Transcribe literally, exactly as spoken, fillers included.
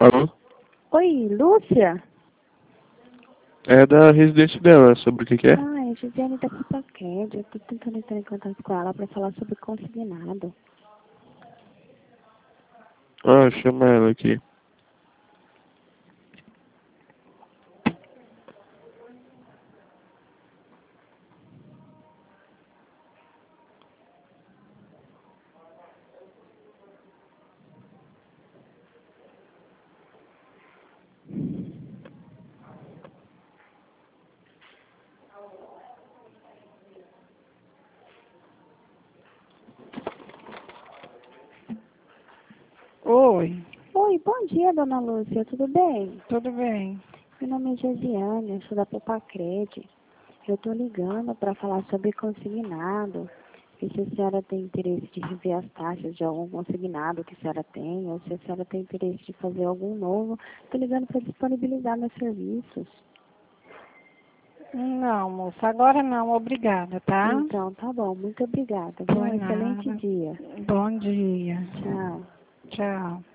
Alô? Oi, Lúcia? É da residência dela, sobre o que que é? Ah, é Gisele da Papaqued. Eu tô tentando entrar em contato com ela pra falar sobre consignado. Ah, chama ela aqui. Oi, Oi, bom dia, dona Lúcia. Tudo bem? tudo bem? Meu nome é Josiane, eu sou da Papacred. Eu tô ligando pra falar sobre consignado. E se a senhora tem interesse de rever as taxas de algum consignado que a senhora tem, ou se a senhora tem interesse de fazer algum novo, tô ligando para disponibilizar meus serviços. Não, moça, agora não, obrigada, tá? Então, tá bom. Muito obrigada. Viu? Por Um excelente nada. dia. Bom dia. Tchau. Tchau.